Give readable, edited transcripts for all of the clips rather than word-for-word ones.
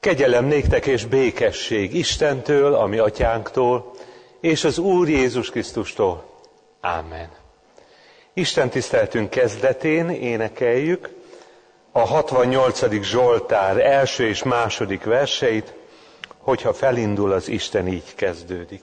Kegyelem néktek és békesség Istentől, a mi atyánktól, és az Úr Jézus Krisztustól. Ámen. Isten tiszteltünk kezdetén énekeljük a 68. Zsoltár első és második verseit, hogyha felindul az Isten, így kezdődik.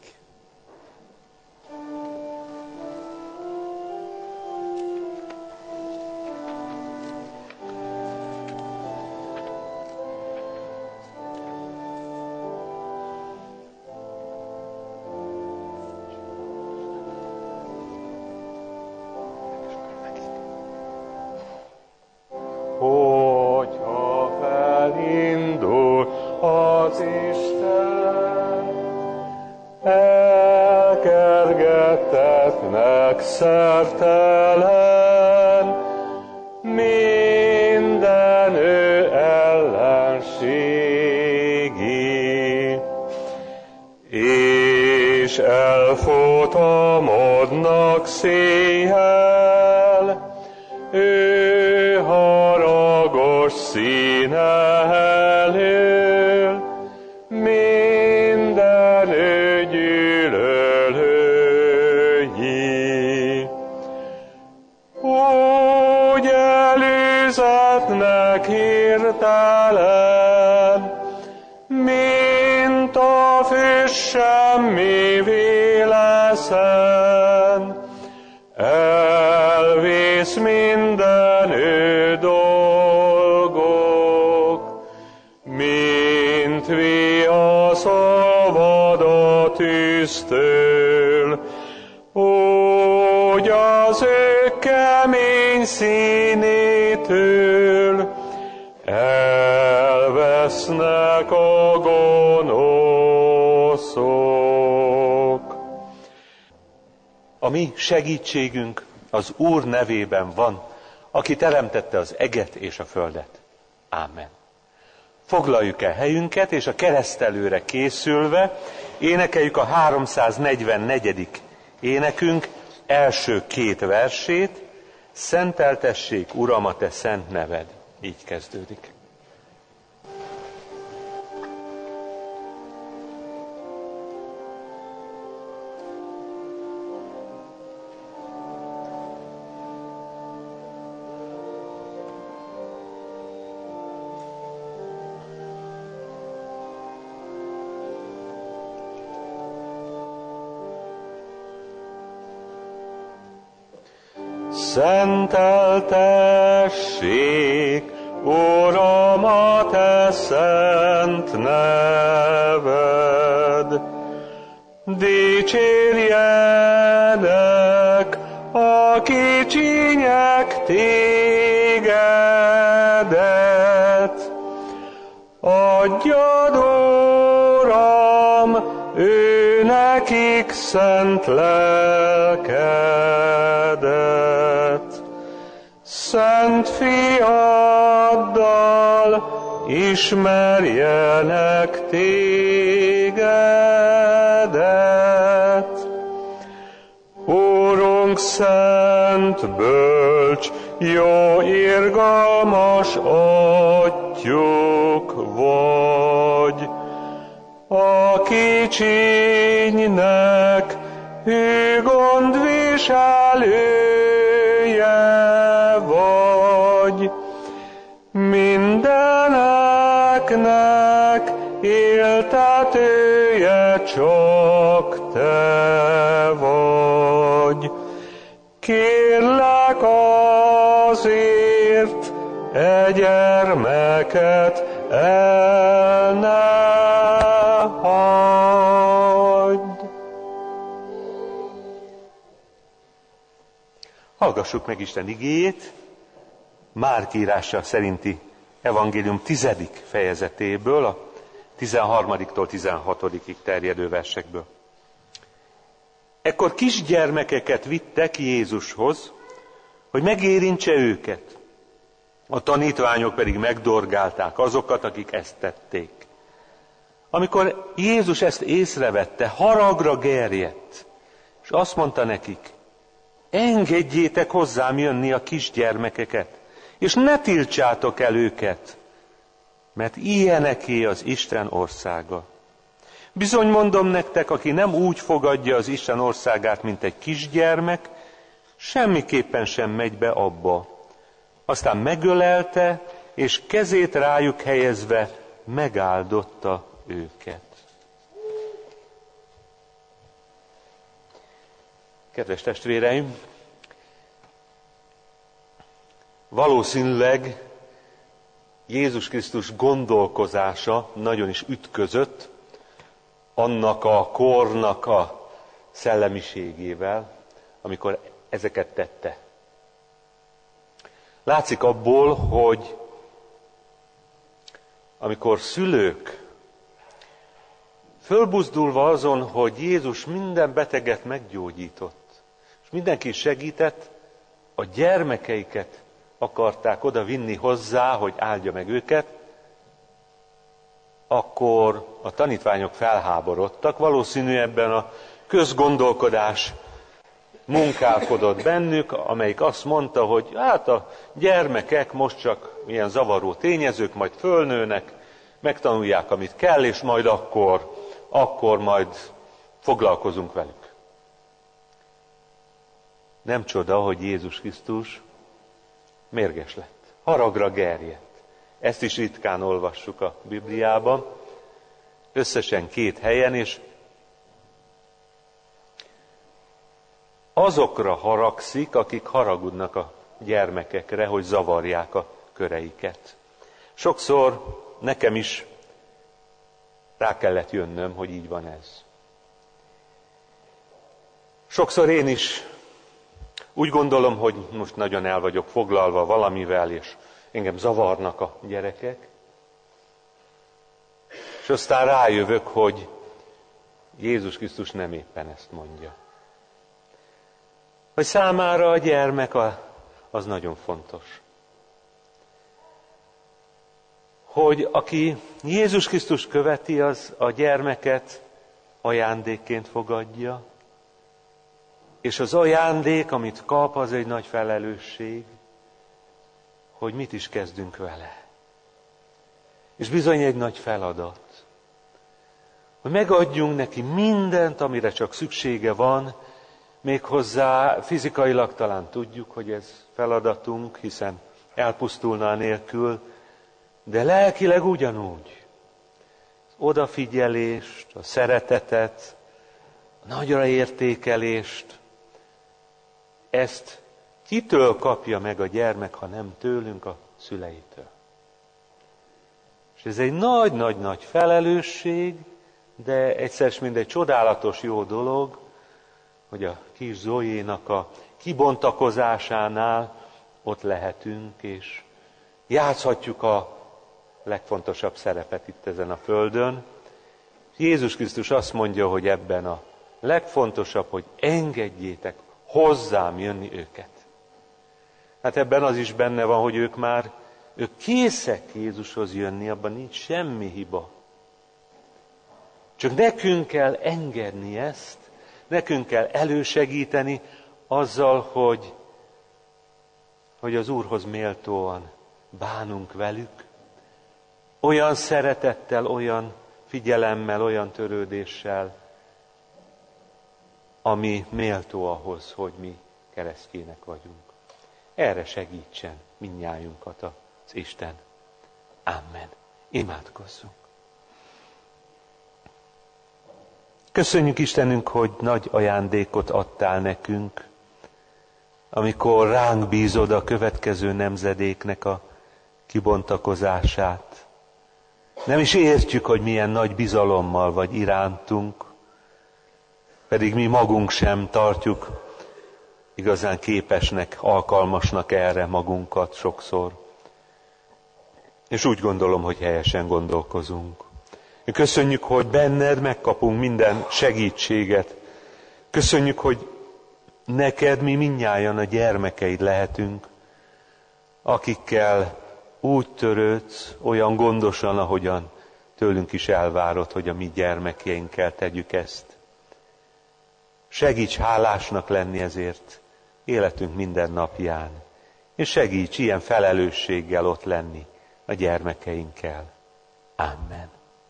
Szertelen mindenő ellenségi, és elfutamodnak széjjel, ő haragos színe elől, mindenő gyűlölői. Úgy előzetnek hirtelen, mint a füst semmivé leszen, elvész mindenő dolgok, mint viasz olvad a tűztől, úgy az ő kemény színétől elvesznek a gonoszok. A mi segítségünk az Úr nevében van, aki teremtette az eget és a földet. Ámen. Foglaljuk el helyünket, és a keresztelőre készülve énekeljük a 344. énekünk első két versét, Szenteltessék, Uram, a te szent neved. Így kezdődik. Szenteltessék, Uram, a te szent neved. Dicsérjenek a kicsinyek tégedet. Adjad, Uram, ő nekik szent lelkedet. Szent fiaddal ismerjenek tégedet. Úrunk, szent, bölcs, jó, irgalmas atyjuk vagy. A kicsinynek hű gondviselője vagy. Mindeneknek éltetője csak te vagy. Kérlek azért, e gyermeket el ne hagyd. Hallgassuk meg Isten igéjét, Márk írása szerinti evangélium 10. fejezetéből, a 13-tól 16-ig terjedő versekből. Ekkor kisgyermekeket vittek Jézushoz, hogy megérintse őket. A tanítványok pedig megdorgálták azokat, akik ezt tették. Amikor Jézus ezt észrevette, haragra gerjedt, és azt mondta nekik: engedjétek hozzám jönni a kisgyermekeket, és ne tiltsátok el őket, mert ilyeneké az Isten országa. Bizony mondom nektek, aki nem úgy fogadja az Isten országát, mint egy kisgyermek, semmiképpen sem megy be abba. Aztán megölelte, és kezét rájuk helyezve megáldotta őket. Kedves testvéreim, valószínűleg Jézus Krisztus gondolkozása nagyon is ütközött annak a kornak a szellemiségével, amikor ezeket tette. Látszik abból, hogy amikor szülők fölbuzdulva azon, hogy Jézus minden beteget meggyógyított, és mindenki segített, a gyermekeiket akarták oda vinni hozzá, hogy áldja meg őket, akkor a tanítványok felháborodtak. Valószínű ebben a közgondolkodás munkálkodott bennük, amelyik azt mondta, hogy hát a gyermekek most csak milyen zavaró tényezők, majd fölnőnek, megtanulják, amit kell, és majd akkor majd foglalkozunk velük. Nem csoda, hogy Jézus Krisztus mérges lett, haragra gerjedt. Ezt is ritkán olvassuk a Bibliában, összesen 2 helyen, és azokra haragszik, akik haragudnak a gyermekekre, hogy zavarják a köreiket. Sokszor nekem is rá kellett jönnöm, hogy így van ez. Sokszor én is úgy gondolom, hogy most nagyon el vagyok foglalva valamivel, és engem zavarnak a gyerekek. És aztán rájövök, hogy Jézus Krisztus nem éppen ezt mondja. Hogy számára a gyermek az nagyon fontos. Hogy aki Jézus Krisztus követi, az a gyermeket ajándékként fogadja, és az ajándék, amit kap, az egy nagy felelősség, hogy mit is kezdünk vele. És bizony egy nagy feladat, hogy megadjunk neki mindent, amire csak szüksége van, méghozzá fizikailag talán tudjuk, hogy ez feladatunk, hiszen elpusztulna nélkül, de lelkileg ugyanúgy. Az odafigyelést, a szeretetet, a nagyra értékelést, ezt kitől kapja meg a gyermek, ha nem tőlünk, a szüleitől. És ez egy nagy-nagy-nagy felelősség, de egyszer mind egy csodálatos jó dolog, hogy a kis Zoénak a kibontakozásánál ott lehetünk, és játszhatjuk a legfontosabb szerepet itt ezen a földön. Jézus Krisztus azt mondja, hogy ebben a legfontosabb, hogy engedjétek hozzám jönni őket. Hát ebben az is benne van, hogy ők készek Jézushoz jönni, abban nincs semmi hiba. Csak nekünk kell engedni ezt, nekünk kell elősegíteni azzal, hogy az Úrhoz méltóan bánunk velük, olyan szeretettel, olyan figyelemmel, olyan törődéssel, ami méltó ahhoz, hogy mi keresztjének vagyunk. Erre segítsen mindnyájunkat az Isten. Amen. Imádkozzunk. Köszönjük Istenünk, hogy nagy ajándékot adtál nekünk, amikor ránk bízod a következő nemzedéknek a kibontakozását. Nem is értjük, hogy milyen nagy bizalommal vagy irántunk, pedig mi magunk sem tartjuk igazán képesnek, alkalmasnak erre magunkat sokszor. És úgy gondolom, hogy helyesen gondolkozunk. Köszönjük, hogy benned megkapunk minden segítséget. Köszönjük, hogy neked mi mindnyájan a gyermekeid lehetünk, akikkel úgy törődsz, olyan gondosan, ahogyan tőlünk is elvárod, hogy a mi gyermekeinkkel tegyük ezt. Segíts hálásnak lenni ezért életünk minden napján, és segíts ilyen felelősséggel ott lenni a gyermekeinkkel. Amen.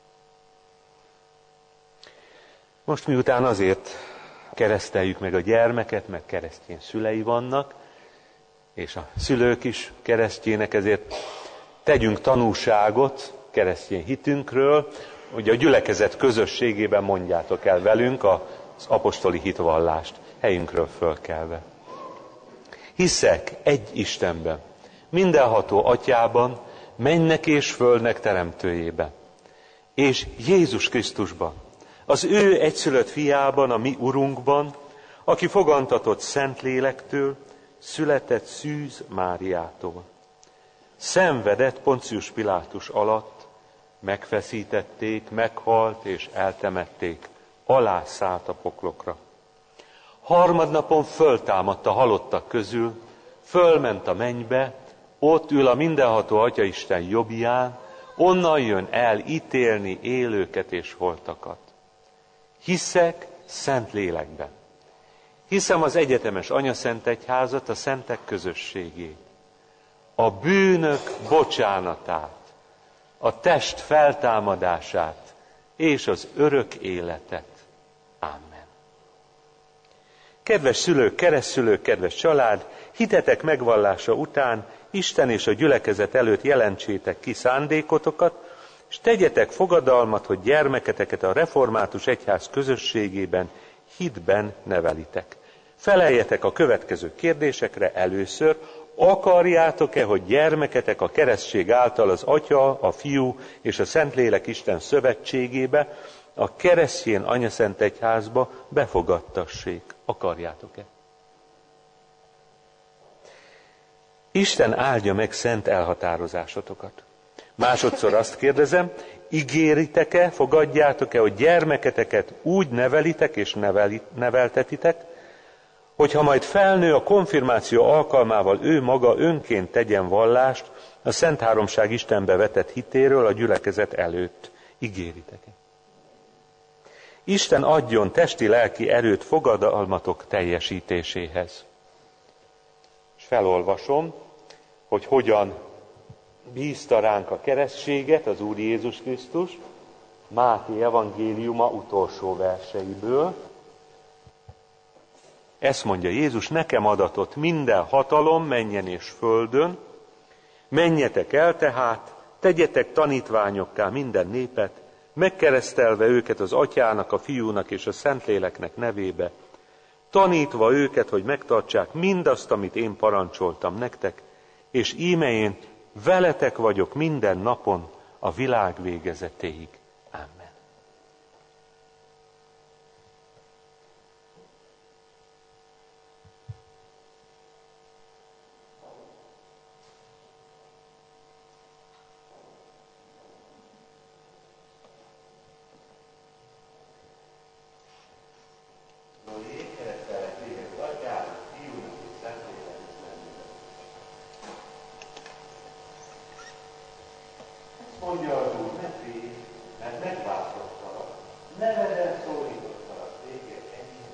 Most miután azért kereszteljük meg a gyermeket, mert keresztény szülei vannak, és a szülők is keresztjének, ezért tegyünk tanúságot keresztény hitünkről, hogy a gyülekezet közösségében mondjátok el velünk az apostoli hitvallást, helyünkről fölkelve. Hiszek egy Istenben, mindenható Atyában, mennek és földnek teremtőjében, és Jézus Krisztusban, az ő egyszülött fiában, a mi Urunkban, aki fogantatott Szentlélektől, született Szűz Máriától. Szenvedett Poncius Pilátus alatt, megfeszítették, meghalt és eltemették, alászállt a poklokra. Harmadnapon föltámadt a halottak közül, fölment a mennybe, ott ül a mindenható Atyaisten jobbján, onnan jön el ítélni élőket és holtakat. Hiszek szent lélekben. Hiszem az egyetemes anyaszentegyházat, a szentek közösségét, a bűnök bocsánatát, a test feltámadását és az örök életet. Amen. Kedves szülők, keresztszülők, kedves család, hitetek megvallása után Isten és a gyülekezet előtt jelentsétek ki szándékotokat, és tegyetek fogadalmat, hogy gyermeketeket a református egyház közösségében, hitben nevelitek. Feleljetek a következő kérdésekre először: akarjátok-e, hogy gyermeketek a keresztség által az Atya, a Fiú és a Szentlélek Isten szövetségébe, a keresztény anyaszentegyházba befogadtassék? Akarjátok-e? Isten áldja meg szent elhatározásotokat. Másodszor azt kérdezem, ígéritek-e, fogadjátok-e, hogy gyermeketeket úgy nevelitek és neveltetitek, hogyha majd felnő, a konfirmáció alkalmával ő maga önként tegyen vallást a Szent Háromság Istenbe vetett hitéről a gyülekezet előtt? Ígéritek-e? Isten adjon testi-lelki erőt fogadalmatok teljesítéséhez. És felolvasom, hogy hogyan bízta ránk a keresztséget az Úr Jézus Krisztus, Máté evangéliuma utolsó verseiből. Ezt mondja Jézus: nekem adatott minden hatalom mennyen és földön, menjetek el tehát, tegyetek tanítványokká minden népet, megkeresztelve őket az Atyának, a Fiúnak és a Szentléleknek nevébe, tanítva őket, hogy megtartsák mindazt, amit én parancsoltam nektek, és íme én veletek vagyok minden napon a világ végezetéig. Amen. Mondja az Úr, ne félj, mert megváltottalak, neveden szólítottalak téged ennyi.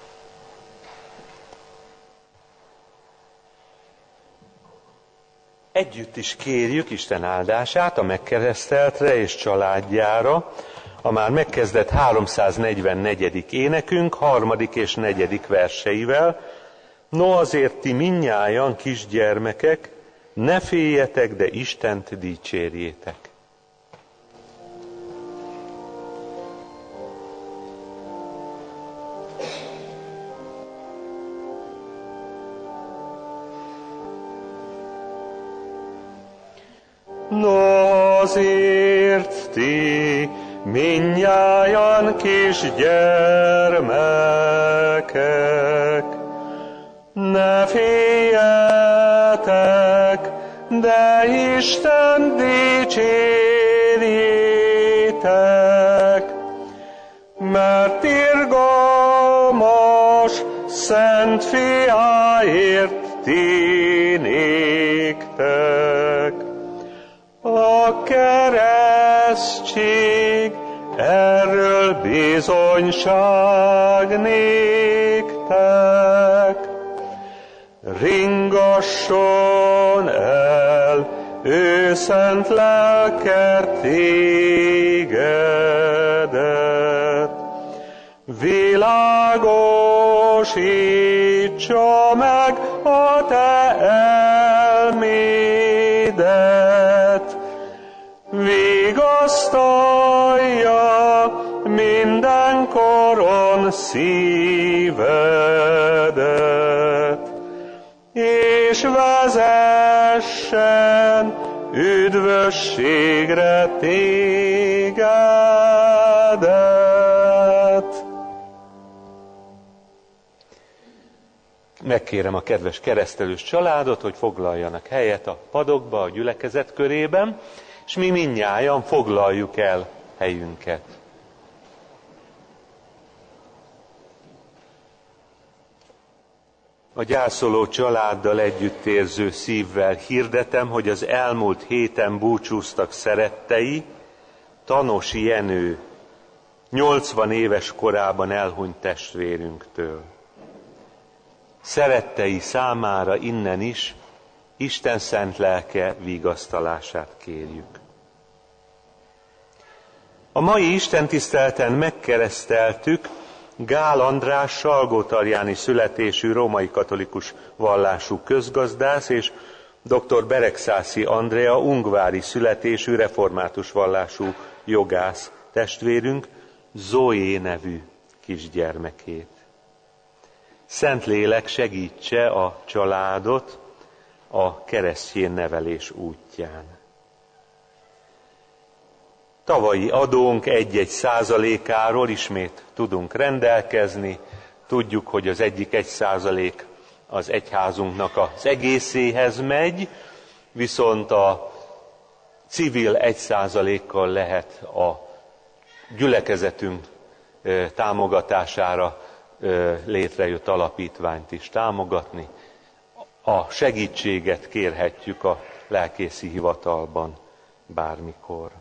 Együtt is kérjük Isten áldását a megkereszteltre és családjára, a már megkezdett 344. énekünk 3. és 4. verseivel. No azért ti mindnyájan kisgyermekek, ne féljetek, de Istent dicsérjétek. No azért ti mindnyájan kisgyermekek, ne féljetek, de Isten dicsérjétek, mert irgalmas szent fiáért ti néktek. A keresztség erről bizonyság néktek. Ringasson el ő szent lelke tégedet. Világosítsa meg a te elmédet, vigasztalja mindenkoron szívedet, és vezessen üdvösségre tégedet. Megkérem a kedves keresztelős családot, hogy foglaljanak helyet a padokba, a gyülekezet körében, és mi mindnyájan foglaljuk el helyünket. A gyászoló családdal együttérző szívvel hirdetem, hogy az elmúlt héten búcsúztak szerettei, Tanosi Jenő, 80 éves korában elhunyt testvérünktől. Szerettei számára innen is Isten szent lelke vigasztalását kérjük. A mai istentiszteleten megkereszteltük Gál András salgótarjáni születésű római katolikus vallású közgazdász és dr. Beregszászi Andrea ungvári születésű református vallású jogász testvérünk Zoé nevű kisgyermekét. Szentlélek segítse a családot a keresztény nevelés útján. Tavalyi adónk 1% ismét tudunk rendelkezni. Tudjuk, hogy az egyik 1% az egyházunknak az egészéhez megy, viszont a civil 1%-kal lehet a gyülekezetünk támogatására létrejött alapítványt is támogatni. A segítséget kérhetjük a lelkészi hivatalban bármikor.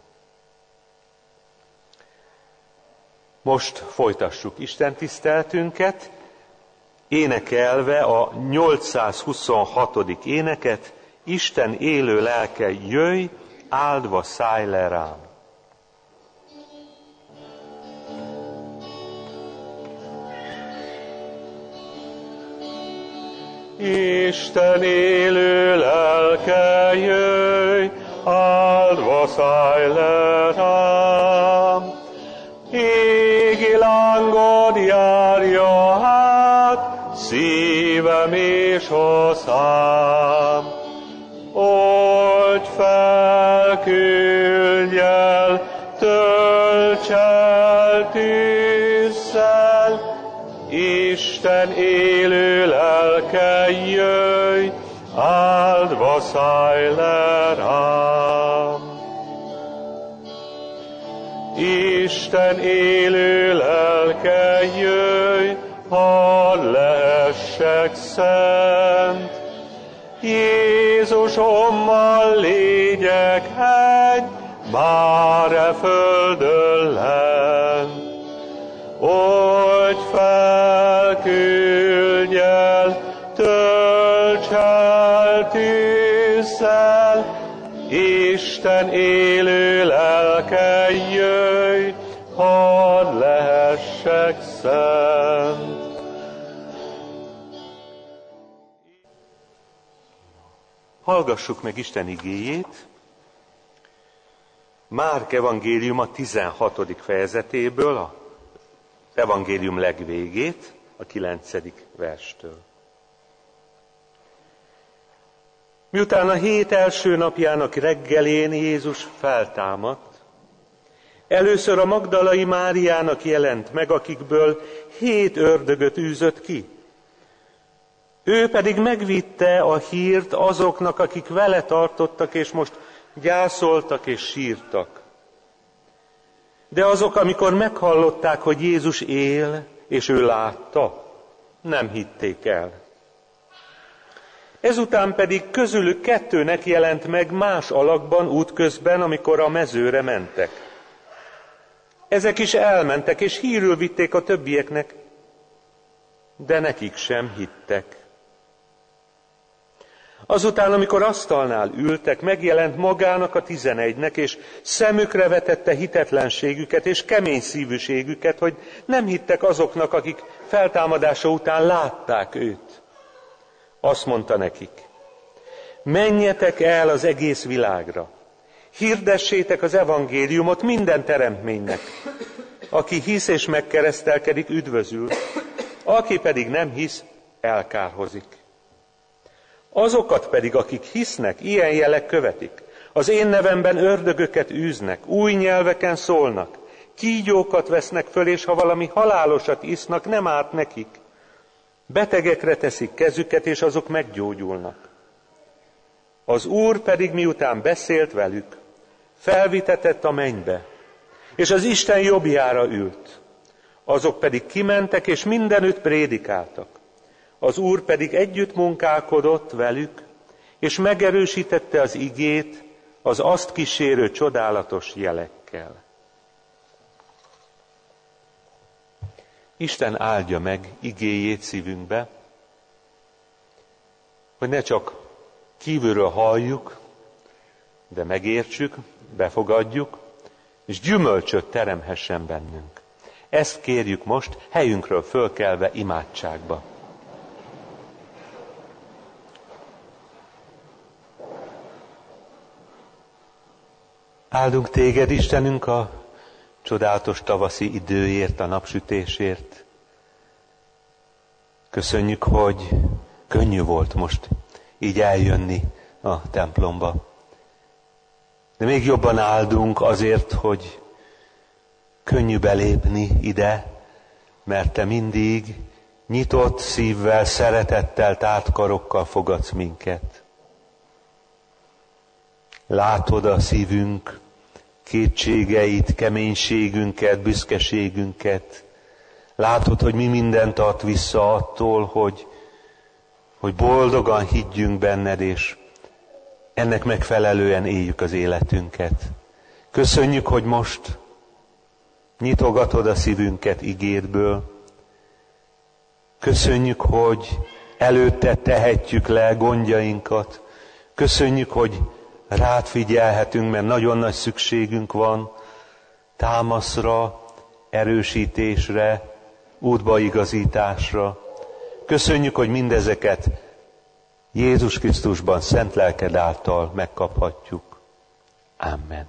Most folytassuk istentiszteltünket, énekelve a 826. éneket, Isten élő lelke, jöjj, áldva szállj le rám. Isten élő lelke, jöjj, áldva szállj le rám. Égi lángod járja hát szívem és hozzám. Oldj fel, küldj el, tölts el tűzzel, Isten élő lelke, jöjj, áldva szállj le rám. Isten élő lelke, jöjj, hadd lehessek szent. Jézusommal légyek egy, már e földön lent. Oldj fel, küldj el, tölts el tűzzel, Isten élő lelke, jöjj, hadd lehessek szent. Hallgassuk meg Isten igéjét. Márk evangélium a 16. fejezetéből, az evangélium legvégét, a 9. verstől. Miután a hét első napjának reggelén Jézus feltámadt, először a Magdalai Máriának jelent meg, akikből 7 ördögöt űzött ki. Ő pedig megvitte a hírt azoknak, akik vele tartottak, és most gyászoltak és sírtak. De azok, amikor meghallották, hogy Jézus él, és ő látta, nem hitték el. Ezután pedig közülük 2-nek jelent meg más alakban útközben, amikor a mezőre mentek. Ezek is elmentek, és hírül vitték a többieknek, de nekik sem hittek. Azután, amikor asztalnál ültek, megjelent magának a 11-nek, és szemükre vetette hitetlenségüket és kemény szívűségüket, hogy nem hittek azoknak, akik feltámadása után látták őt. Azt mondta nekik: menjetek el az egész világra, hirdessétek az evangéliumot minden teremtménynek. Aki hisz és megkeresztelkedik, üdvözül, aki pedig nem hisz, elkárhozik. Azokat pedig, akik hisznek, ilyen jelek követik. Az én nevemben ördögöket űznek, új nyelveken szólnak, kígyókat vesznek föl, és ha valami halálosat isznak, nem árt nekik. Betegekre teszik kezüket, és azok meggyógyulnak. Az Úr pedig miután beszélt velük, felvitetett a mennybe, és az Isten jobbjára ült. Azok pedig kimentek, és mindenütt prédikáltak. Az Úr pedig együtt munkálkodott velük, és megerősítette az igét az azt kísérő csodálatos jelekkel. Isten áldja meg igéjét szívünkbe, hogy ne csak kívülről halljuk, de megértsük, befogadjuk, és gyümölcsöt teremhessen bennünk. Ezt kérjük most, helyünkről fölkelve imádságba. Áldunk téged, Istenünk, a csodálatos tavaszi időért, a napsütésért. Köszönjük, hogy könnyű volt most így eljönni a templomba. De még jobban áldunk azért, hogy könnyű belépni ide, mert te mindig nyitott szívvel, szeretettel, tárt karokkal fogadsz minket. Látod a szívünk kétségeit, keménységünket, büszkeségünket. Látod, hogy mi mindent tart vissza attól, hogy boldogan higgyünk benned, és ennek megfelelően éljük az életünket. Köszönjük, hogy most nyitogatod a szívünket igédből. Köszönjük, hogy előtted tehetjük le gondjainkat. Köszönjük, hogy rád figyelhetünk, mert nagyon nagy szükségünk van támaszra, erősítésre, útbaigazításra. Köszönjük, hogy mindezeket Jézus Krisztusban, szent lelked által megkaphatjuk. Amen.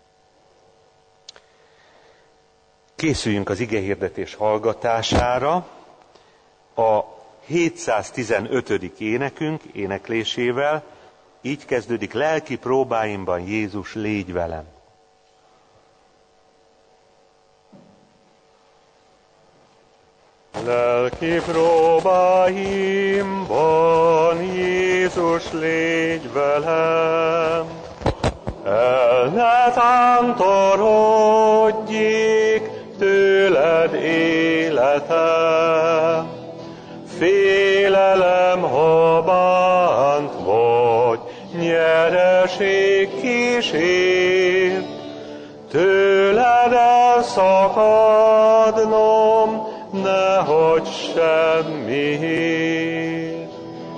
Készüljünk az igehirdetés hallgatására. A 715. énekünk éneklésével így kezdődik: lelki próbáimban Jézus, légy velem. Lelki próbáimban Jézus, légy velem, el ne tántorodjék tőled életem. Félelem, ha bánt vagy, nyereség kísér, tőled elszakadnom, nehogy semmiért.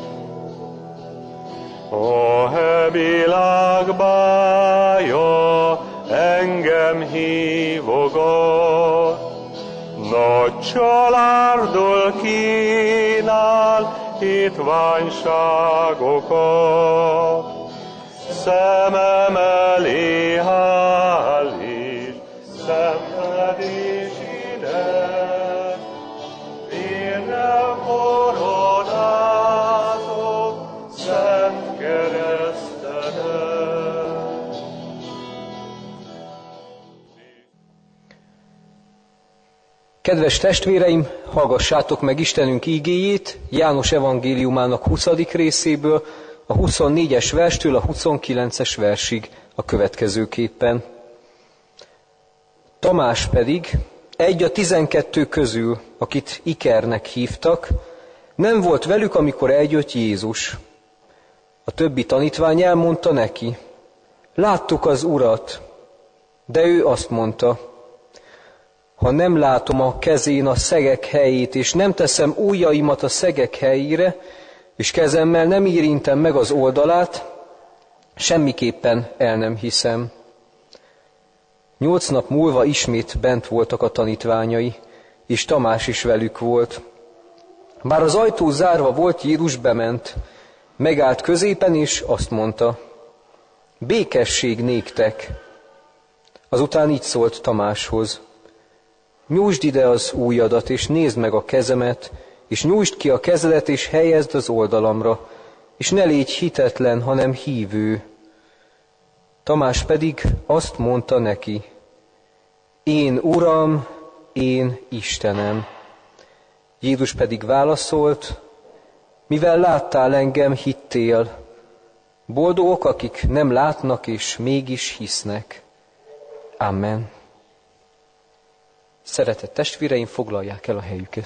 A világ bája engem hívogat, nagy csalárdul kínál hitványságokat. Szemem elé állít, szenvedés ide, vérrel koronázok szent keresztedet. Kedves testvéreim, hallgassátok meg Istenünk ígéjét János evangéliumának 20. részéből, a 24-es verstől a 29-es versig a következőképpen. Tamás pedig, egy a 12 közül, akit Ikernek hívtak, nem volt velük, amikor eljött Jézus. A többi tanítvány elmondta neki: láttuk az Urat, de ő azt mondta: ha nem látom a kezén a szegek helyét, és nem teszem ujjaimat a szegek helyére, és kezemmel nem érintem meg az oldalát, semmiképpen el nem hiszem. 8 nap múlva ismét bent voltak a tanítványai, és Tamás is velük volt. Bár az ajtó zárva volt, Jézus bement, megállt középen, és azt mondta: békesség néktek! Azután így szólt Tamáshoz: nyújtsd ide az ujjadat, és nézd meg a kezemet, és nyújtsd ki a kezedet, és helyezd az oldalamra, és ne légy hitetlen, hanem hívő. Tamás pedig azt mondta neki: én Uram, én Istenem. Jézus pedig válaszolt: mivel láttál engem, hittél. Boldogok, akik nem látnak és mégis hisznek. Amen. Szeretett testvéreim, foglalják el a helyüket.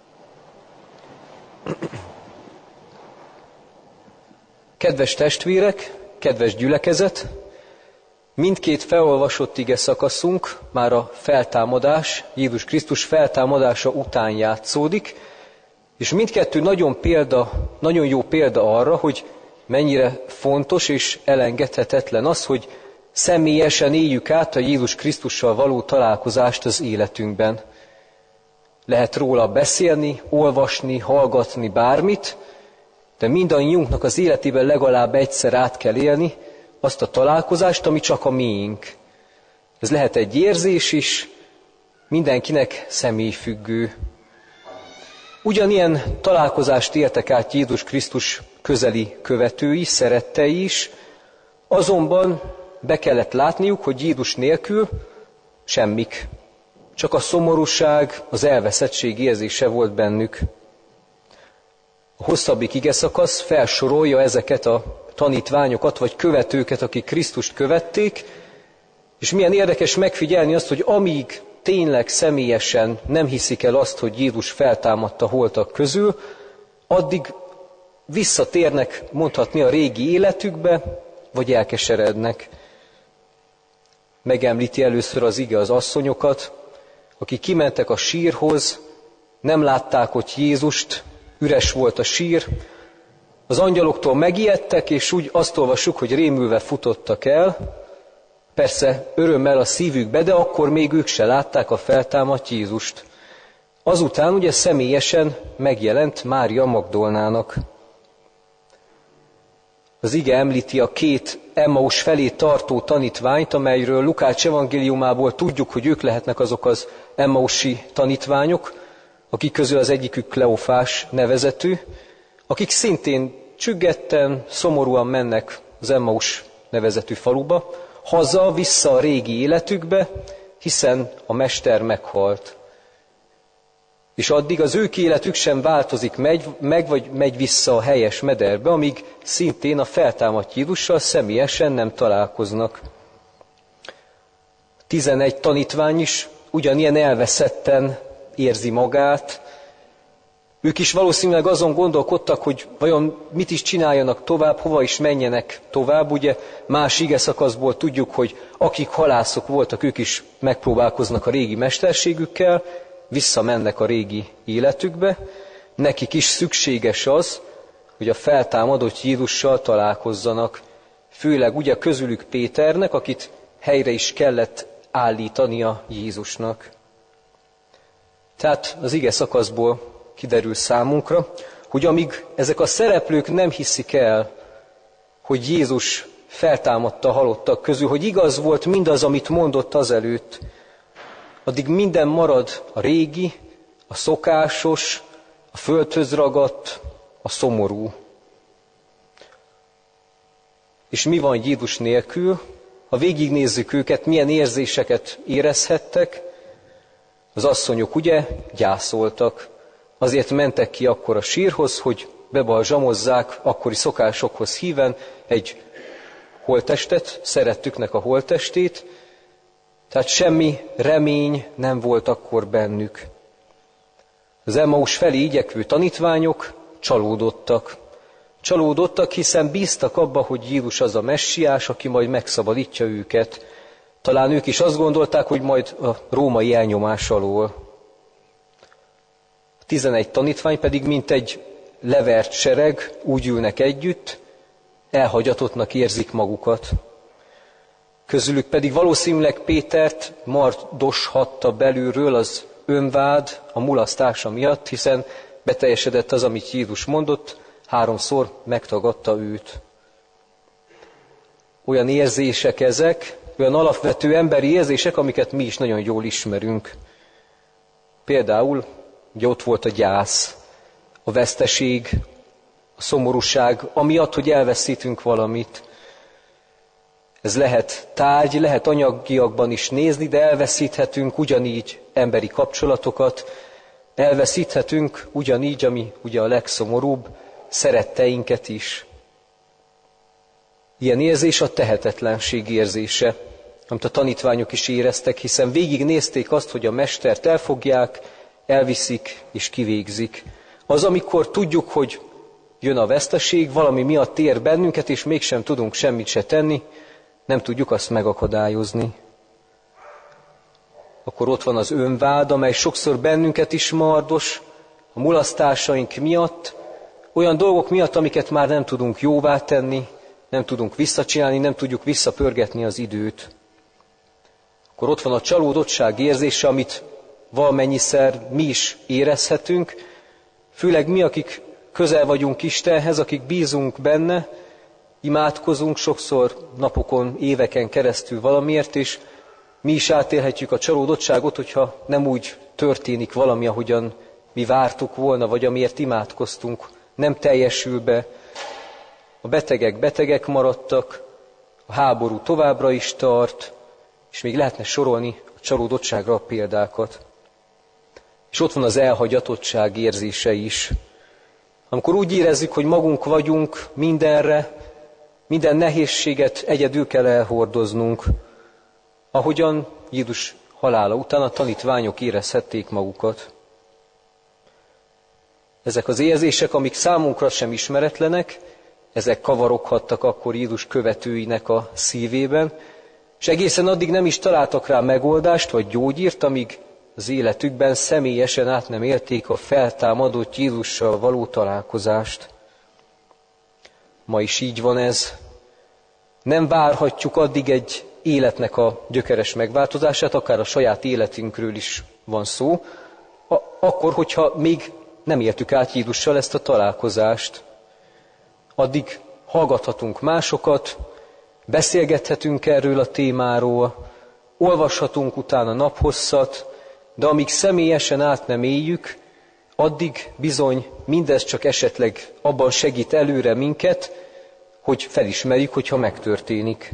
Kedves testvérek, kedves gyülekezet, mindkét felolvasott ige szakaszunk már a feltámadás, Jézus Krisztus feltámadása után játszódik, és mindkettő nagyon jó példa arra, hogy mennyire fontos és elengedhetetlen az, hogy személyesen éljük át a Jézus Krisztussal való találkozást az életünkben. Lehet róla beszélni, olvasni, hallgatni bármit, de mindannyiunknak az életében legalább egyszer át kell élni azt a találkozást, ami csak a miénk. Ez lehet egy érzés is, mindenkinek személyfüggő. Ugyanilyen találkozást éltek át Jézus Krisztus közeli követői, szerettei is, azonban be kellett látniuk, hogy Jézus nélkül semmik. Csak a szomorúság, az elveszettség érzése volt bennük. A hosszabbik igeszakasz felsorolja ezeket a tanítványokat, vagy követőket, akik Krisztust követték, és milyen érdekes megfigyelni azt, hogy amíg tényleg személyesen nem hiszik el azt, hogy Jézus feltámadta holtak közül, addig visszatérnek, mondhatni, a régi életükbe, vagy elkeserednek. Megemlíti először az ige az asszonyokat, akik kimentek a sírhoz, nem látták ott Jézust, üres volt a sír, az angyaloktól megijedtek, és úgy azt olvassuk, hogy rémülve futottak el, persze örömmel a szívükbe, de akkor még ők se látták a feltámadt Jézust. Azután ugye személyesen megjelent Mária Magdolnának. Az ige említi a 2 Emmaus felé tartó tanítványt, amelyről Lukács evangéliumából tudjuk, hogy ők lehetnek azok az emmausi tanítványok, akik közül az egyikük Kleofás nevezetű, akik szintén csüggetten, szomorúan mennek az Emmaus nevezetű faluba, haza, vissza a régi életükbe, hiszen a mester meghalt. És addig az ő életük sem változik vagy megy vissza a helyes mederbe, amíg szintén a feltámadt Jézussal személyesen nem találkoznak. 11 tanítvány is ugyanilyen elveszetten érzi magát. Ők is valószínűleg azon gondolkodtak, hogy vajon mit is csináljanak tovább, hova is menjenek tovább. Ugye más igeszakaszból tudjuk, hogy akik halászok voltak, ők is megpróbálkoznak a régi mesterségükkel, visszamennek a régi életükbe. Nekik is szükséges az, hogy a feltámadott Jézussal találkozzanak. Főleg ugye közülük Péternek, akit helyre is kellett állítania Jézusnak. Tehát az ige szakaszból kiderül számunkra, hogy amíg ezek a szereplők nem hiszik el, hogy Jézus feltámadta a halottak közül, hogy igaz volt mindaz, amit mondott azelőtt, addig minden marad a régi, a szokásos, a földhöz ragadt, a szomorú. És mi van Jézus nélkül? Ha végignézzük őket, milyen érzéseket érezhettek, az asszonyok ugye gyászoltak. Azért mentek ki akkor a sírhoz, hogy bebalzsamozzák akkori szokásokhoz híven egy holttestet, szerettüknek a holttestét, tehát semmi remény nem volt akkor bennük. Az Emmaus felé igyekvő tanítványok csalódottak. Csalódottak, hiszen bíztak abba, hogy Jézus az a messiás, aki majd megszabadítja őket. Talán ők is azt gondolták, hogy majd a római elnyomás alól. A 11 tanítvány pedig mint egy levert sereg, úgy ülnek együtt, elhagyatottnak érzik magukat. Közülük pedig valószínűleg Pétert mardoshatta belülről az önvád a mulasztása miatt, hiszen beteljesedett az, amit Jézus mondott, 3-szor megtagadta őt. Olyan érzések ezek, olyan alapvető emberi érzések, amiket mi is nagyon jól ismerünk. Például, ugye ott volt a gyász, a veszteség, a szomorúság, amiatt, hogy elveszítünk valamit. Ez lehet tárgy, lehet anyagiakban is nézni, de elveszíthetünk ugyanígy emberi kapcsolatokat, elveszíthetünk ugyanígy, ami ugye a legszomorúbb, szeretteinket is. Ilyen érzés a tehetetlenség érzése, amit a tanítványok is éreztek, hiszen végignézték azt, hogy a mestert elfogják, elviszik és kivégzik. Az, amikor tudjuk, hogy jön a veszteség, valami miatt ér bennünket, és mégsem tudunk semmit se tenni, nem tudjuk azt megakadályozni. Akkor ott van az önvád, amely sokszor bennünket is mardos, a mulasztásaink miatt, olyan dolgok miatt, amiket már nem tudunk jóvá tenni, nem tudunk visszacsinálni, nem tudjuk visszapörgetni az időt. Akkor ott van a csalódottság érzése, amit valamennyiszer mi is érezhetünk, főleg mi, akik közel vagyunk Istenhez, akik bízunk benne, imádkozunk sokszor napokon, éveken keresztül valamiért, és mi is átélhetjük a csalódottságot, hogyha nem úgy történik valami, ahogyan mi vártuk volna, vagy amiért imádkoztunk, nem teljesül be. A betegek maradtak, a háború továbbra is tart, és még lehetne sorolni a csalódottságra a példákat. És ott van az elhagyatottság érzése is. Amikor úgy érezzük, hogy magunk vagyunk mindenre, minden nehézséget egyedül kell elhordoznunk, ahogyan Jézus halála után a tanítványok érezhették magukat. Ezek az érzések, amik számunkra sem ismeretlenek, ezek kavaroghattak akkor Jézus követőinek a szívében, és egészen addig nem is találtak rá megoldást vagy gyógyírt, amíg az életükben személyesen át nem élték a feltámadott Jézussal való találkozást. Ma is így van ez. Nem várhatjuk addig egy életnek a gyökeres megváltozását, akár a saját életünkről is van szó, akkor, hogyha még nem éltük át Jézussal ezt a találkozást. Addig hallgathatunk másokat, beszélgethetünk erről a témáról, olvashatunk utána naphosszat, de amíg személyesen át nem éljük, addig bizony mindez csak esetleg abban segít előre minket, hogy felismerjük, hogyha megtörténik.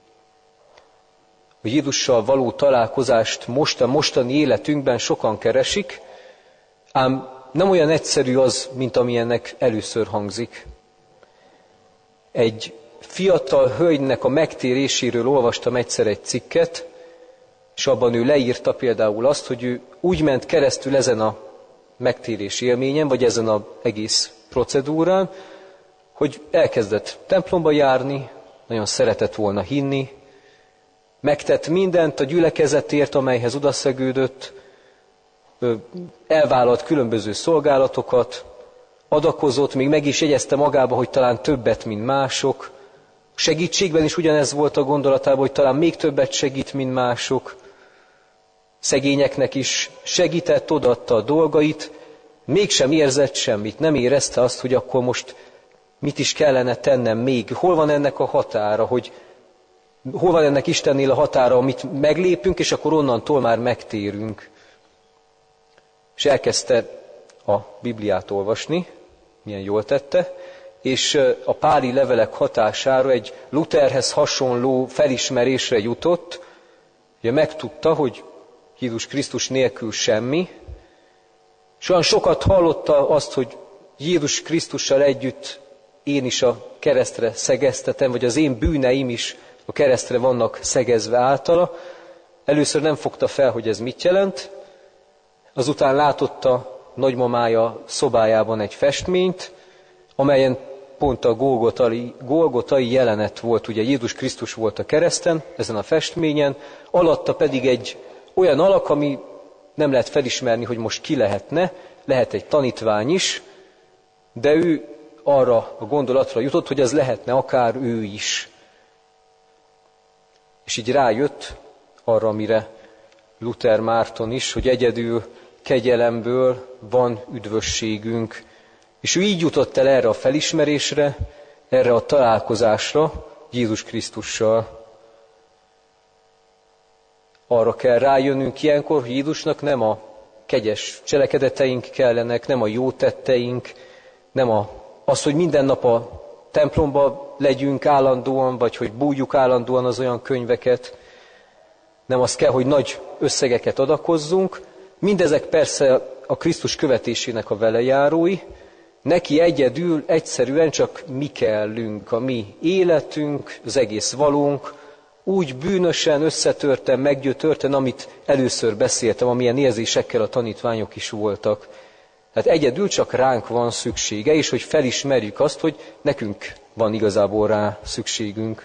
A Jézussal való találkozást mostani életünkben sokan keresik, ám nem olyan egyszerű az, mint ami ennek először hangzik. Egy fiatal hölgynek a megtéréséről olvastam egyszer egy cikket, és abban ő leírta például azt, hogy ő úgy ment keresztül ezen a megtérés élményen, vagy ezen az egész procedúrán, hogy elkezdett templomba járni, nagyon szeretett volna hinni, megtett mindent a gyülekezetért, amelyhez odaszegődött, elvállalt különböző szolgálatokat, adakozott, még meg is jegyezte magába, hogy talán többet, mint mások. Segítségben is ugyanez volt a gondolatában, hogy talán még többet segít, mint mások. Szegényeknek is segített, odaadta a dolgait, mégsem érzett semmit, nem érezte azt, hogy akkor most mit is kellene tennem még. Hol van ennek a határa, hogy hol van ennek Istennél a határa, amit meglépünk, és akkor onnantól már megtérünk. És elkezdte a Bibliát olvasni, milyen jól tette, és a páli levelek hatására egy Lutherhez hasonló felismerésre jutott, ugye megtudta, hogy Jézus Krisztus nélkül semmi, és olyan sokat hallotta azt, hogy Jézus Krisztussal együtt én is a keresztre szegeztetem, vagy az én bűneim is a keresztre vannak szegezve általa. Először nem fogta fel, hogy ez mit jelent, azután látotta nagymamája szobájában egy festményt, amelyen pont a golgotai jelenet volt, ugye Jézus Krisztus volt a kereszten, ezen a festményen, alatta pedig egy olyan alak, ami nem lehet felismerni, hogy most ki lehetne, lehet egy tanítvány is, de ő arra a gondolatra jutott, hogy ez lehetne akár ő is. És így rájött arra, amire Luther Márton is, hogy egyedül kegyelemből van üdvösségünk. És ő így jutott el erre a felismerésre, erre a találkozásra Jézus Krisztussal. Arra kell rájönnünk ilyenkor, hogy Jézusnak nem a kegyes cselekedeteink kellenek, nem a jó tetteink, nem az, hogy minden nap a templomba legyünk állandóan, vagy hogy bújjuk állandóan az olyan könyveket, nem az kell, hogy nagy összegeket adakozzunk. Mindezek persze a Krisztus követésének a velejárói, neki egyedül, egyszerűen csak mi kellünk, a mi életünk, az egész valónk, úgy bűnösen, összetörten, meggyötörten, amit először beszéltem, amilyen érzésekkel a tanítványok is voltak. Tehát egyedül csak ránk van szüksége, és hogy felismerjük azt, hogy nekünk van igazából rá szükségünk.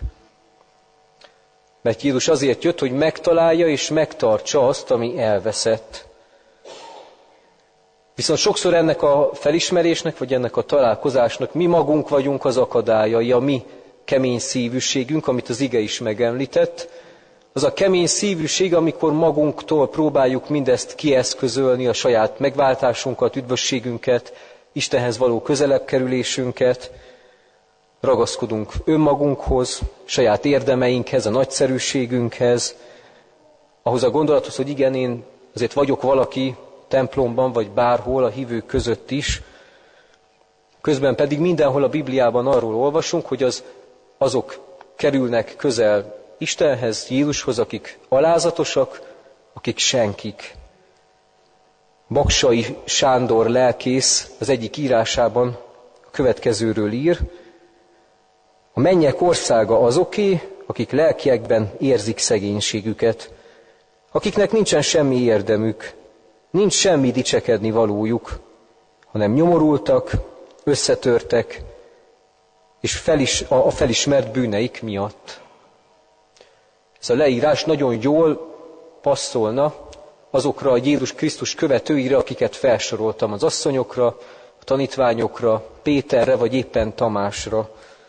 Mert Jézus azért jött, hogy megtalálja és megtartsa azt, ami elveszett. Viszont sokszor ennek a felismerésnek, vagy ennek a találkozásnak mi magunk vagyunk az akadályai, a mi kemény szívűségünk, amit az ige is megemlített. Az a kemény szívűség, amikor magunktól próbáljuk mindezt kieszközölni, a saját megváltásunkat, üdvösségünket, Istenhez való közelebb kerülésünket, ragaszkodunk önmagunkhoz, saját érdemeinkhez, a nagyszerűségünkhez, ahhoz a gondolathoz, hogy igen, én azért vagyok valaki templomban, vagy bárhol a hívők között is, közben pedig mindenhol a Bibliában arról olvasunk, hogy azok kerülnek közel Istenhez, Jézushoz, akik alázatosak, akik senkik. Baksay Sándor lelkész az egyik írásában a következőről ír: a mennyek országa azoké, akik lelkiekben érzik szegénységüket, akiknek nincsen semmi érdemük, nincs semmi dicsekedni valójuk, hanem nyomorultak, összetörtek, és a felismert bűneik miatt. Ez a leírás nagyon jól passzolna azokra a Jézus Krisztus követőire, akiket felsoroltam, az asszonyokra, a tanítványokra, Péterre, vagy éppen Tamásra.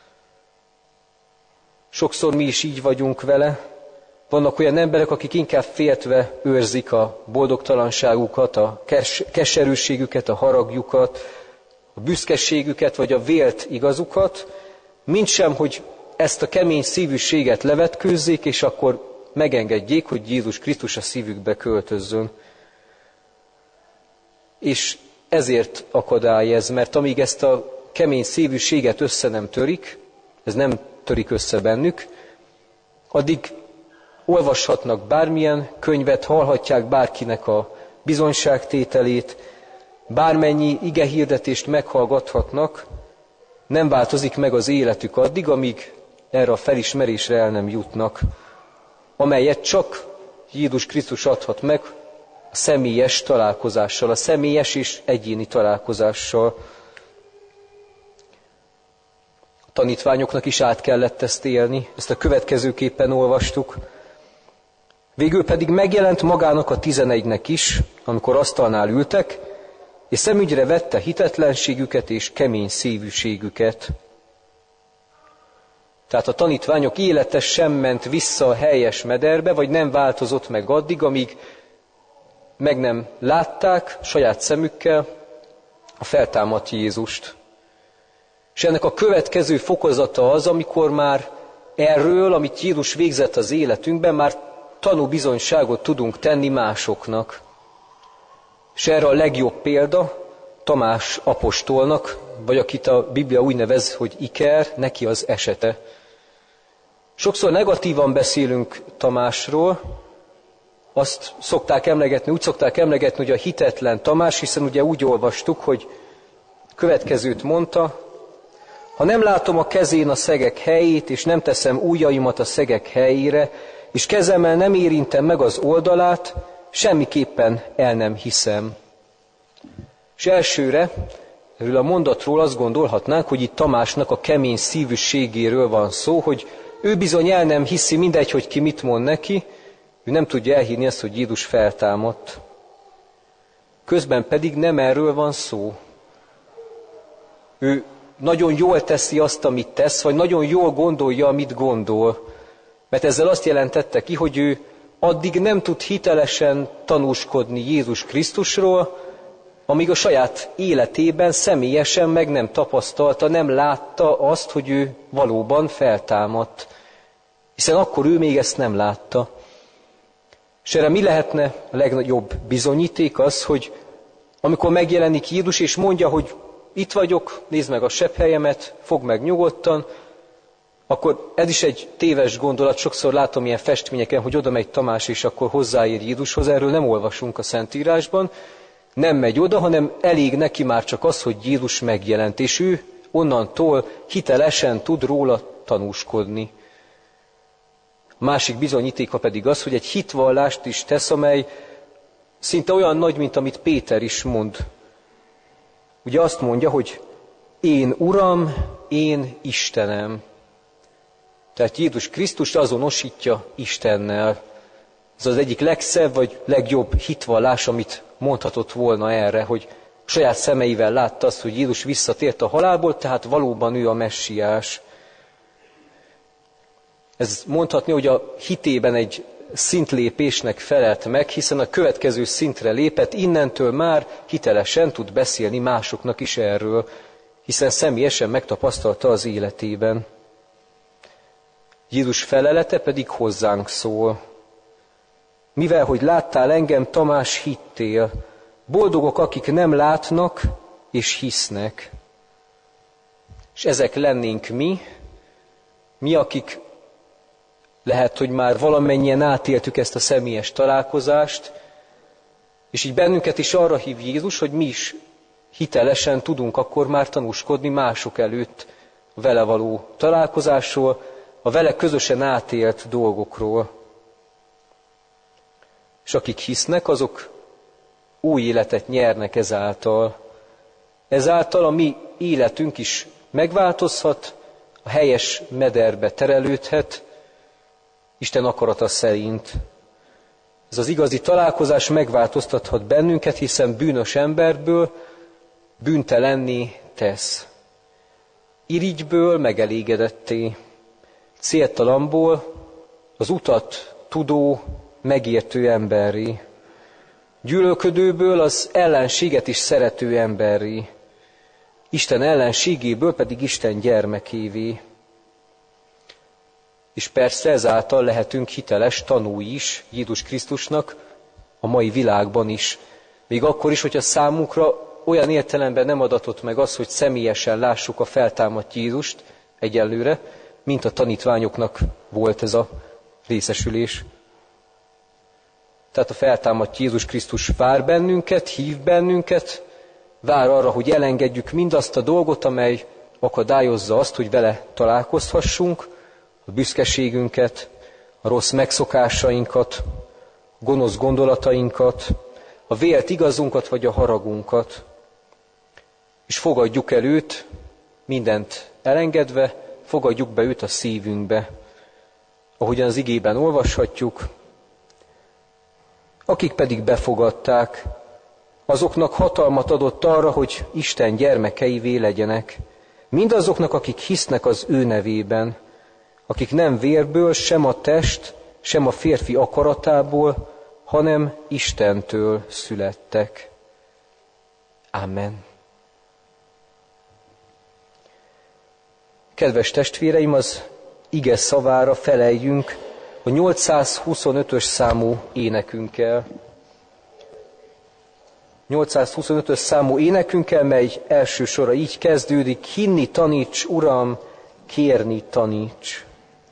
Sokszor mi is így vagyunk vele. Vannak olyan emberek, akik inkább féltve őrzik a boldogtalanságukat, a keserűségüket, a haragjukat, a büszkeségüket, vagy a vélt igazukat, mintsem, hogy ezt a kemény szívűséget levetkőzzék, és akkor megengedjék, hogy Jézus Krisztus a szívükbe költözzön. És ezért akadály ez, mert amíg ezt a kemény szívűséget össze nem törik, ez nem törik össze bennük, addig olvashatnak bármilyen könyvet, hallhatják bárkinek a bizonyságtételét, bármennyi igehirdetést meghallgathatnak, nem változik meg az életük addig, amíg erre a felismerésre el nem jutnak, amelyet csak Jézus Krisztus adhat meg a személyes találkozással, a személyes és egyéni találkozással. A tanítványoknak is át kellett ezt élni, ezt a következőképpen olvastuk. Végül pedig megjelent magának a 11-nek is, amikor asztalnál ültek, és szemügyre vette hitetlenségüket és kemény szívűségüket. Tehát a tanítványok élete sem ment vissza a helyes mederbe, vagy nem változott meg addig, amíg meg nem látták saját szemükkel a feltámadt Jézust. És ennek a következő fokozata az, amikor már erről, amit Jézus végzett az életünkben, már tanúbizonyságot tudunk tenni másoknak. És erre a legjobb példa Tamás apostolnak, vagy akit a Biblia úgy nevez, hogy Iker, neki az esete. Sokszor negatívan beszélünk Tamásról, azt szokták emlegetni, úgy szokták emlegetni, hogy a hitetlen Tamás, hiszen ugye úgy olvastuk, hogy következőt mondta: ha nem látom a kezén a szegek helyét, és nem teszem ujjaimat a szegek helyére, és kezemmel nem érintem meg az oldalát, semmiképpen el nem hiszem. És elsőre erről a mondatról azt gondolhatnánk, hogy itt Tamásnak a kemény szívűségéről van szó, hogy ő bizony el nem hiszi, mindegy, hogy ki mit mond neki, ő nem tudja elhinni ezt, hogy Jézus feltámadt. Közben pedig nem erről van szó. ő nagyon jól teszi azt, amit tesz, vagy nagyon jól gondolja, amit gondol. Mert ezzel azt jelentette ki, hogy ő addig nem tud hitelesen tanúskodni Jézus Krisztusról, amíg a saját életében személyesen meg nem tapasztalta, nem látta azt, hogy ő valóban feltámadt. Hiszen akkor ő még ezt nem látta. És erre mi lehetne a legnagyobb bizonyíték? Az, hogy amikor megjelenik Jézus, és mondja, hogy itt vagyok, nézd meg a sebbhelyemet, fogd meg nyugodtan, akkor ez is egy téves gondolat, sokszor látom ilyen festményeken, hogy oda megy Tamás, és akkor hozzáér Jézushoz, erről nem olvasunk a Szentírásban, nem megy oda, hanem elég neki már csak az, hogy Jézus megjelent, és ő onnantól hitelesen tud róla tanúskodni. A másik bizonyítéka pedig az, hogy egy hitvallást is tesz, amely szinte olyan nagy, mint amit Péter is mond. Ugye azt mondja, hogy én Uram, én Istenem. Tehát Jézus Krisztust azonosítja Istennel. Ez az egyik legszebb vagy legjobb hitvallás, amit mondhatott volna erre, hogy saját szemeivel látta azt, hogy Jézus visszatért a halálból, tehát valóban ő a messiás. Ez mondhatni, hogy a hitében egy szintlépésnek felelt meg, hiszen a következő szintre lépett, innentől már hitelesen tud beszélni másoknak is erről, hiszen személyesen megtapasztalta az életében. Jézus felelete pedig hozzánk szól. Mivel, hogy láttál engem, Tamás, hittél. Boldogok, akik nem látnak és hisznek. És ezek lennénk mi, akik lehet, hogy már valamennyien átéltük ezt a személyes találkozást, és így bennünket is arra hív Jézus, hogy mi is hitelesen tudunk akkor már tanúskodni mások előtt a vele való találkozásról, a vele közösen átélt dolgokról. És akik hisznek, azok új életet nyernek ezáltal. Ezáltal a mi életünk is megváltozhat, a helyes mederbe terelődhet, Isten akarata szerint. Ez az igazi találkozás megváltoztathat bennünket, hiszen bűnös emberből bűntelenné tesz. Irigyből megelégedetté, céltalamból az utat tudó, megértő emberré. Gyűlölködőből az ellenséget is szerető emberré. Isten ellenségéből pedig Isten gyermekévé. És persze ezáltal lehetünk hiteles tanúi is Jézus Krisztusnak a mai világban is. Még akkor is, hogyha számunkra olyan értelemben nem adatott meg az, hogy személyesen lássuk a feltámadt Jézust egyelőre, mint a tanítványoknak volt ez a részesülés. Tehát a feltámadt Jézus Krisztus vár bennünket, hív bennünket, vár arra, hogy elengedjük mindazt a dolgot, amely akadályozza azt, hogy vele találkozhassunk, a büszkeségünket, a rossz megszokásainkat, a gonosz gondolatainkat, a vélt igazunkat vagy a haragunkat. És fogadjuk el őt, mindent elengedve, fogadjuk be őt a szívünkbe. Ahogyan az igében olvashatjuk, akik pedig befogadták, azoknak hatalmat adott arra, hogy Isten gyermekeivé legyenek. Mindazoknak, akik hisznek az ő nevében, akik nem vérből, sem a test, sem a férfi akaratából, hanem Istentől születtek. Amen. Kedves testvéreim, az ige szavára feleljünk a 825-ös számú énekünkkel. 825-ös számú énekünkkel, mely első sora így kezdődik: hinni taníts, Uram, kérni taníts.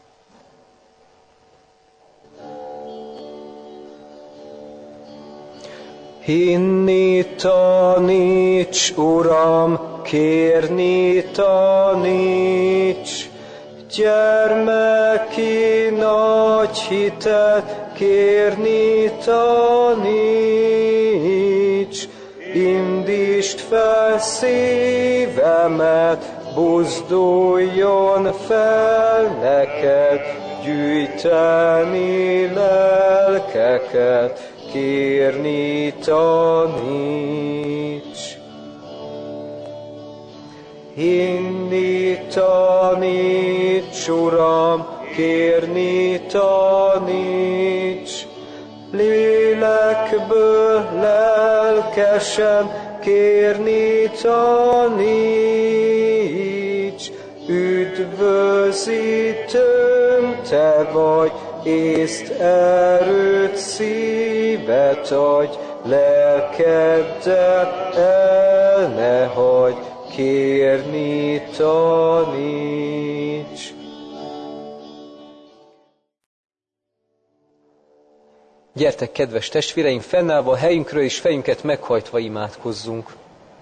Hinni taníts, Uram, kérni taníts, gyermeki nagy hitet kérni taníts, indítsd fel szívemet, buzduljon fel neked, gyűjteni lelkeket, kérni taníts. hinni taníts, Uram, kérni taníts, lélekből lelkesen kérni taníts, üdvözítőm te vagy, észt erőt, szívet adj, lelkeddel el ne hagyj, kérni taníts. Gyertek, kedves testvéreim, fennállva a helyünkről és fejünket meghajtva imádkozzunk.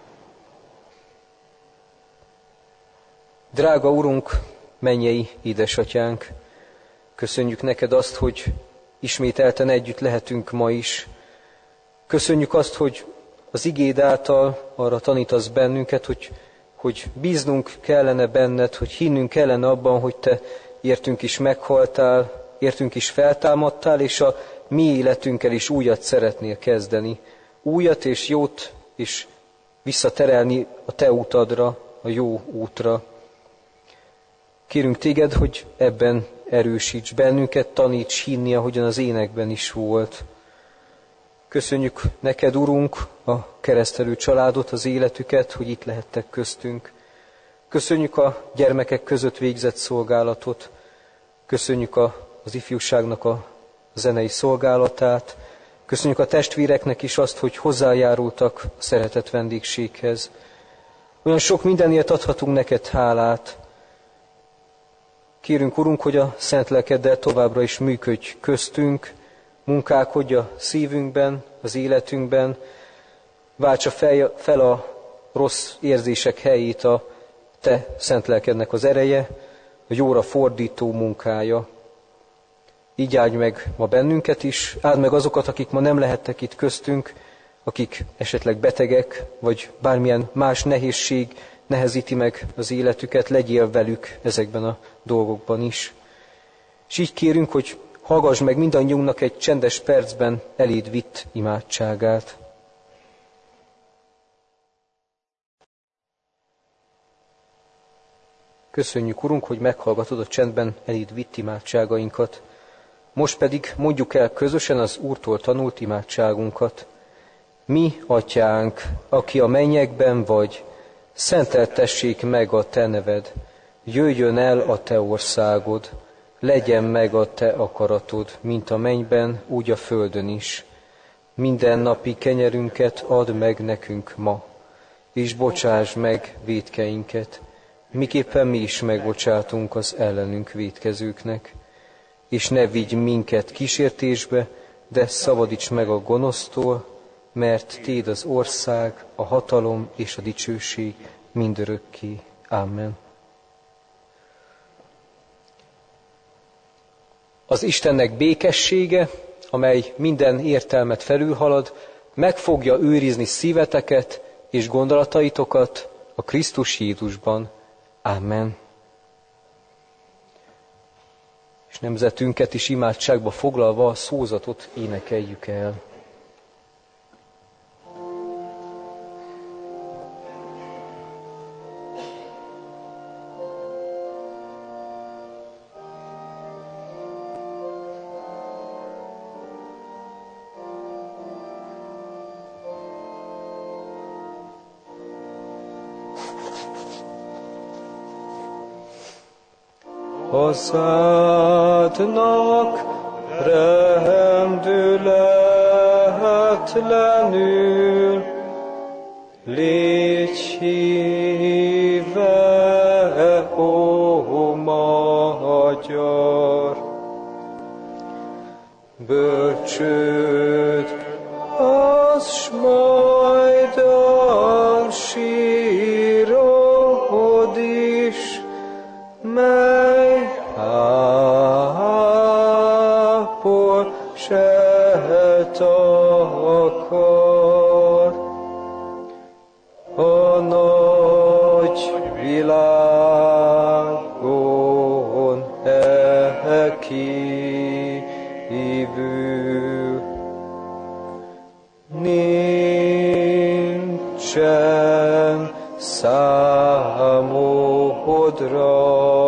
Drága Urunk, mennyei édesatyánk, köszönjük neked azt, hogy ismételten együtt lehetünk ma is. Köszönjük azt, hogy az igéd által arra tanítasz bennünket, hogy bíznunk kellene benned, hogy hinnünk kellene abban, hogy te értünk is meghaltál, értünk is feltámadtál, és a mi életünkkel is újat szeretnél kezdeni. Újat és jót, és visszaterelni a te utadra, a jó útra. Kérünk téged, hogy ebben erősíts bennünket, taníts hinni, ahogyan az énekben is volt. Köszönjük neked, Urunk, a keresztelő családot, az életüket, hogy itt lehettek köztünk. Köszönjük a gyermekek között végzett szolgálatot. Köszönjük az ifjúságnak a zenei szolgálatát. Köszönjük a testvéreknek is azt, hogy hozzájárultak a szeretett vendégséghez. Olyan sok mindenért adhatunk neked hálát. Kérünk, Urunk, hogy a szent lelkeddel továbbra is működj köztünk, munkálkodj a szívünkben, az életünkben, váltsa fel a rossz érzések helyét a te szent lelkednek az ereje, a jóra fordító munkája. Így áldj meg ma bennünket is, áld meg azokat, akik ma nem lehettek itt köztünk, akik esetleg betegek, vagy bármilyen más nehézség nehezíti meg az életüket, legyél velük ezekben a dolgokban is. És így kérünk, hogy hallgass meg mindannyiunknak egy csendes percben eléd vitt imádságát. Köszönjük, Urunk, hogy meghallgatod a csendben eléd vitt imádságainkat. Most pedig mondjuk el közösen az Úrtól tanult imádságunkat. Mi, Atyánk, aki a mennyekben vagy, szenteltessék meg a te neved, jöjjön el a te országod, legyen meg a te akaratod, mint a mennyben, úgy a földön is. Mindennapi kenyerünket add meg nekünk ma, és bocsáss meg vétkeinket, miképpen mi is megbocsátunk az ellenünk vétkezőknek. És ne vigy minket kísértésbe, de szabadíts meg a gonosztól, mert téd az ország, a hatalom és a dicsőség mindörökké. Amen. Az Istennek békessége, amely minden értelmet felülhalad, meg fogja őrizni szíveteket és gondolataitokat a Krisztus Jézusban. Amen. És nemzetünket is imádságba foglalva a szózatot énekeljük el. Hazádnak rendületlenül légy híve, ó magyar. Bölcsőd az s majdan sírod is, mely ápol se takar. A nagy világon kívül nincsen szám. számodra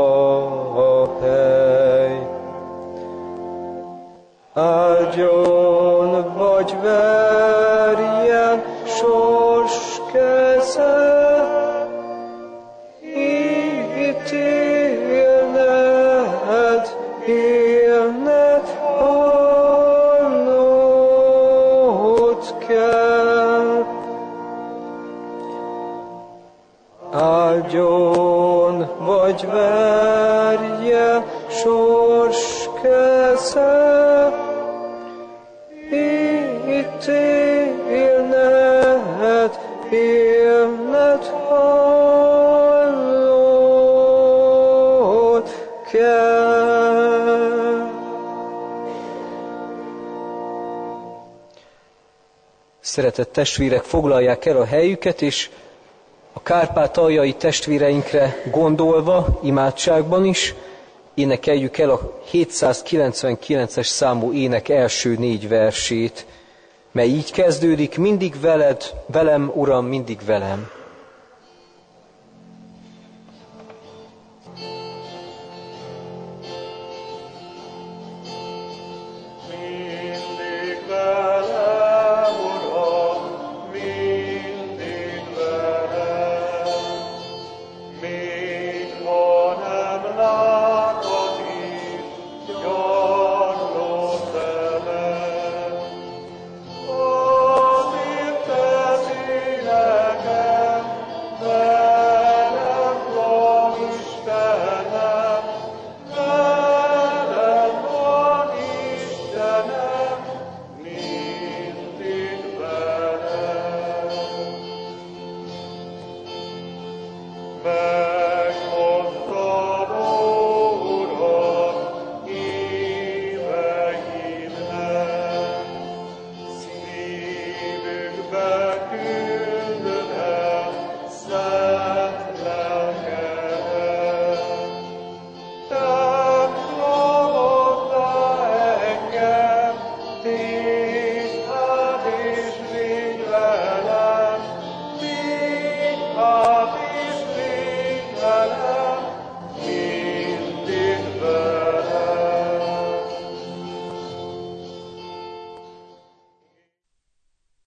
hely. Áldjon vagy verjen sors keze, élned hallott kell. Áldjon vagy verje sors keze, élned hallott kell. Szeretett testvérek, foglalják el a helyüket, és a kárpátaljai testvéreinkre gondolva, imádságban is, énekeljük el a 799-es számú ének első 4 versét, mely így kezdődik: mindig veled, velem, Uram, mindig velem. Amen.